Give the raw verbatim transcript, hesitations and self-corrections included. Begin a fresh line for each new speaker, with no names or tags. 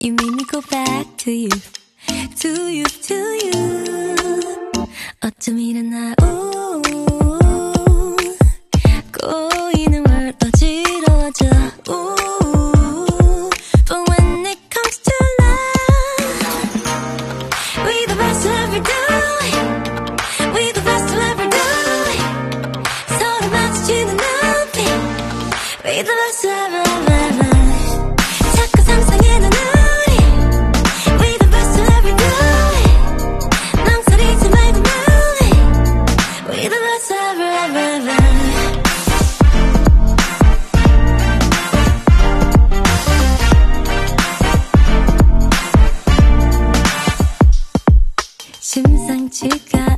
You made me go back to you, to you, to you. 어쩜 이랬나, 오, 꼬이는 걸 어지러워져, 오. But when it comes to love, we the best to ever do it. We the best to ever do it. 서로 마주치는 눈빛, we the best to ever, ever, ever. 자꾸 상상해는 우리, we the best to ever do it. 망설이지 말고 move it, we the best to ever, ever, ever. 심상치가